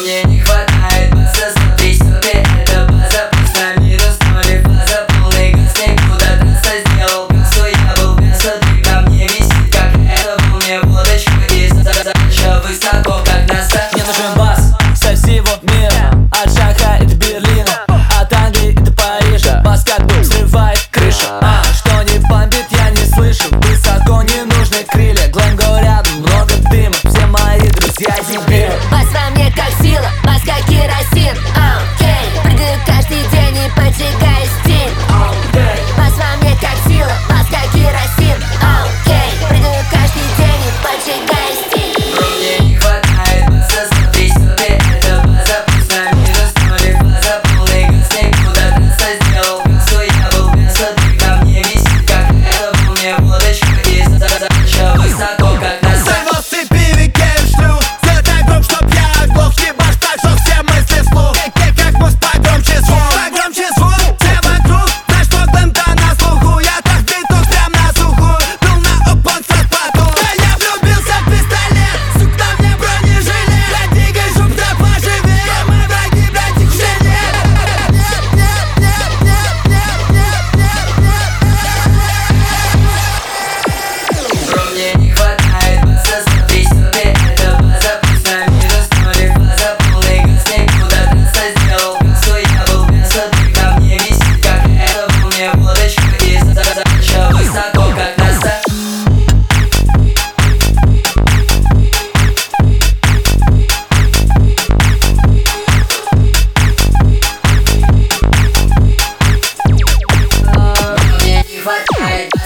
мне не хватает база, смотри себе, это база. Пусть на минус, ноль фаза, полный газ, никуда трасса. Сделал кассу, я был в мясо, ты ко мне висит, как это. Был мне водочку и задача высоко, как НАСА. Мне нужен бас со всего мира, от Шанхая до Берлина, от Англии до Парижа. Бас как бы взрывает крышу, что не бомбит, я не слышу. Высоко не нужны крылья, Glengo рядом, много дыма, все мои друзья дебилы. Бас во мне как сила, бас как керосин. Прыгаю каждый день и поджигаю стиль. Бас во мне как сила, бас как керосин. Прыгаю каждый день и поджигаю стиль. Бро, мне не хватает база, смотри себе, это база. Пусть на минус, ноль фаза, полный газ, никуда трасса. Сделал кассу, я был в мясо, ты ко мне висит, как это. Был мне водочку и задача высоко, как НАСА. Мне не хватает база, смотри себе, это база. Пусть на минус, ноль фаза, полный газ, никуда трасса. Сделал кассу, я был в мясо, ты ко мне висит, как это. Был мне водочку и задача высоко, как НАСА. Мне не хватает